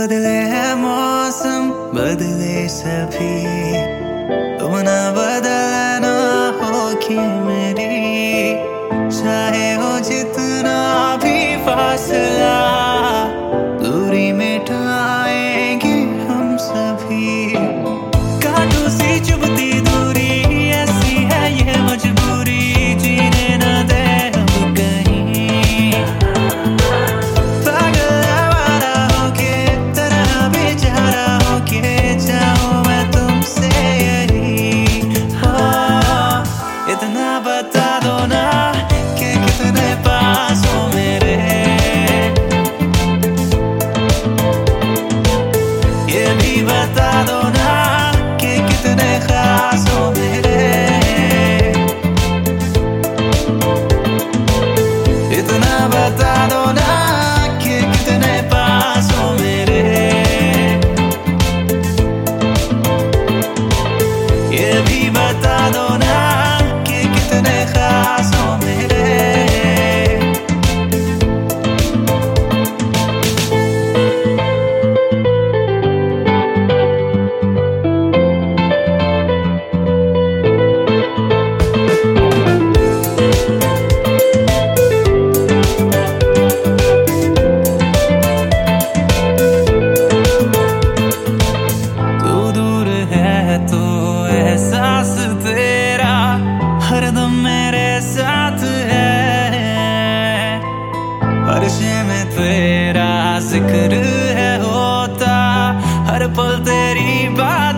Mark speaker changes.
Speaker 1: बदले है मौसम, बदले सभी, तुम ना बदलना होगी मेरी। चाहे हो जितना भी फासला, दूरी मिटाएंगे हम सभी। कांटों सी चुभती दूरी, ऐसी है ये मजबूरी, जीने न दे अब कहीं। पागल आवारा होके, तरह बेचारा होके, चाहूं मैं तुमसे यही। इतना बता दो ना कि कितने पास हो मेरे, ये भी बता दो ना कि कितने खास हो मेरे। इतना बता दो ना कि कितने पास हो मेरे, ये भी बता दो ना कि कितने खास हो मेरे। तो एहसास तेरा हरदम मेरे साथ है, हर शय में तेरा जिक्र है होता, हर पल तेरी बात